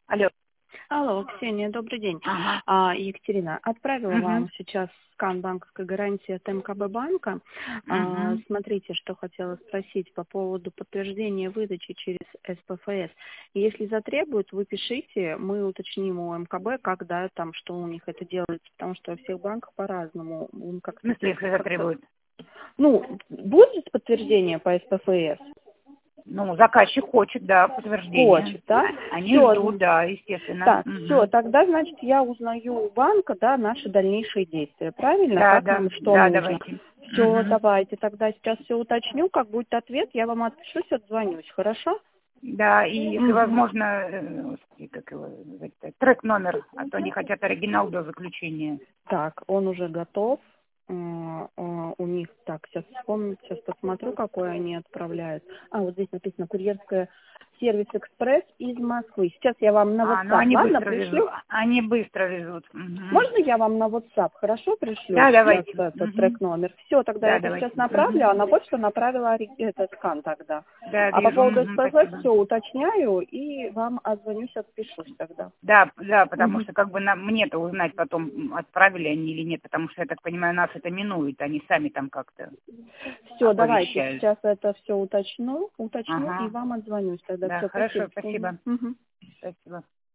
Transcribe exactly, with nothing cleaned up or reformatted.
Алло. Алло, Ксения, добрый день. Ага. А, Екатерина, отправила Угу. вам сейчас скан банковской гарантии от МКБ банка. А, Угу. смотрите, что хотела спросить по поводу подтверждения выдачи через СПФС. Если затребуют, вы пишите, мы уточним у МКБ, когда там, что у них это делается, потому что во всех банках по-разному. Он В смысле, если затребуют? Ну, будет подтверждение по СПФС? Ну, заказчик хочет, да, подтверждение. Хочет, да? Они Все, ждут, да, естественно. так, Угу. все, тогда, значит, я узнаю у банка, да, наши дальнейшие действия, правильно? Да, Как да, нам, что да, нужно? давайте. Все, Угу. давайте, тогда сейчас все уточню, как будет ответ, я вам отпишусь, отзвонюсь, хорошо? Да, и если Мгм. возможно, э, господи, как его, называется, трек номер, а то они хотят оригинал до заключения. Так, он уже готов. М, э, У них, так, сейчас вспомню, сейчас посмотрю, какой они отправляют. А, вот здесь написано «Курьерская сервис экспресс из Москвы». Сейчас я вам на А, ну WhatsApp, они ладно, быстро везут. пришлю? Они быстро везут. Угу. Можно я вам на WhatsApp, хорошо, пришлю Да, сейчас давайте. этот Угу. трек-номер? Все, тогда я Да, это сейчас давайте. Угу. направлю, а на почту направила ори- этот скан тогда. Да, А по вижу. поводу Угу, СПФ спасибо. все уточняю и вам отзвонюсь, отпишусь тогда. Да, да, потому Мгм. что как бы на, мне-то узнать потом, м, отправили они или нет, потому что, я так понимаю, нас это минует, они сами там как-то Все, давайте, оповещают. сейчас это все уточню, уточню и Ага, вам отзвонюсь тогда. да, Все, спасибо, хорошо, Ксения. спасибо, Мгм. спасибо.